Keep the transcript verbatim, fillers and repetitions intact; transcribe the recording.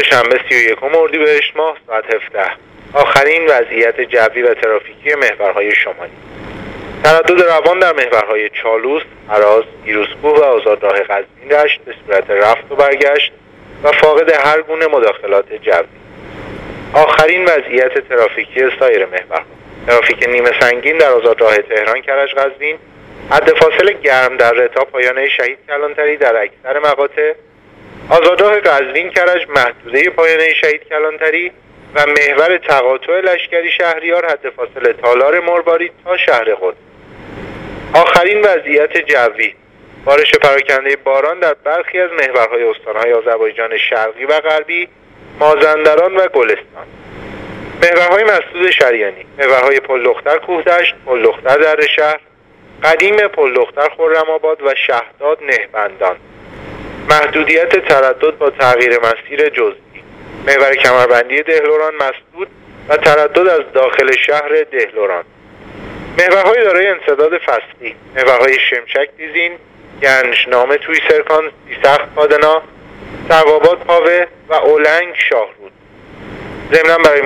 دوشنبه سی و یکم اردیبهشت ماه ساعت هفده. آخرین وضعیت جوی و ترافیکی محورهای شمالی. تردد روان در محورهای چالوس، هراز، پیروزکوه و آزادراه قزوین رشت به صورت رفت و برگشت و فاقد هر گونه مداخلات جوی. آخرین وضعیت ترافیکی سایر محورها. ترافیک نیمه سنگین در آزادراه تهران کرج قزوین، حد فاصل گرم در تا پایانه شهید کلانتری در اکثر مقاطع، آزادراه قزوین کرج محدوده پایانه شهید کلانتری و محور تقاطع لشکری شهریار حد فاصل تالار مرباری تا شهر قدس. آخرین وضعیت جوی: بارش پراکنده باران در برخی از محورهای استانهای آذربایجان شرقی و غربی، مازندران و گلستان. محورهای مسدود شریانی: محورهای پلدختر کوهدشت، پلدختر در شهر، قدیم پلدختر خرم‌آباد و شهداد نهبندان. محدودیت تردد با تغییر مسیر جزئی: محور کمربندی دهلوران مسدود و تردد از داخل شهر دهلوران. محورهای دارای انسداد فصلی: محورهای شمشک دیزین، گنجنامه توی سرکان، سیسخت پادنا، سروآباد پاوه و اولنگ شاهرود. ضمناً برای